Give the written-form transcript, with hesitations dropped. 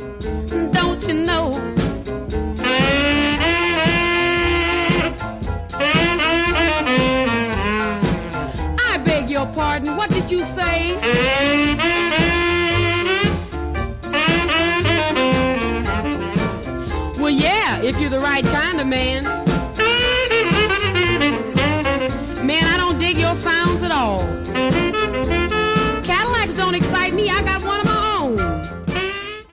don't you know? I beg your pardon, what did you say? Well, yeah, if you're the right kind of man.